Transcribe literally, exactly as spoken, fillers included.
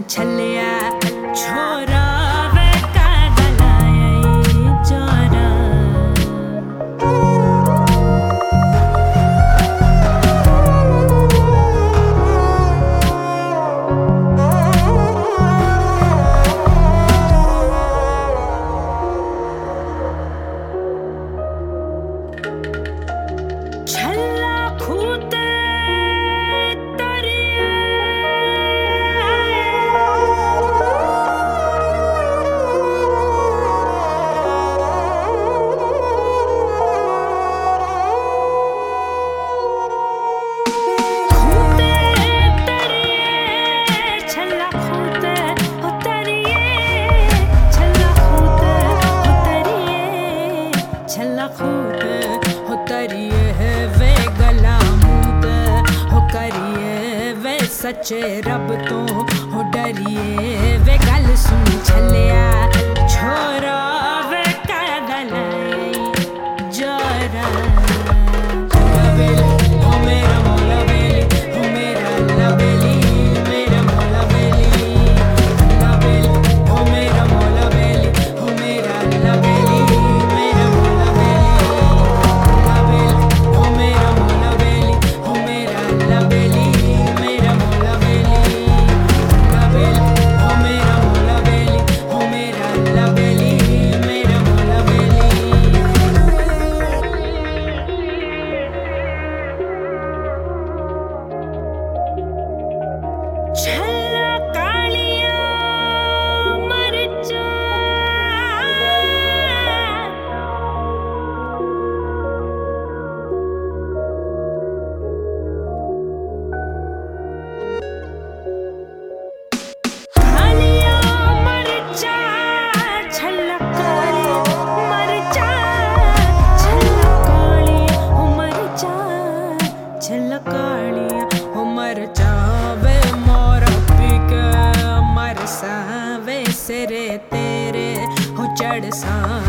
छलिया छोरा वे कागलाए जोरा छल्ला खूते सच्चे रब तो हो डरिए वे गल सुन छलिया छोरा वे कागलाए जोरा ओ मेरा मौला बेली ओ मेरा अल्लाह बेली मेरा मौला बेली अल्लाह बेली ओ मेरा मौला बेली ओ मेरा अल्लाह बेली मेरा मौला बेली अल्लाह बेली ओ मेरा मौला बेली ओ मेरा अल्लाह बेली छल्ला कालिया मरचा कालिया मरचा छल्ला कालिया मरचा छल्ला कालिया ओ मरचा छल्ला कालिया ओ मरचा वे सिरे तेरे हो चढ़ सा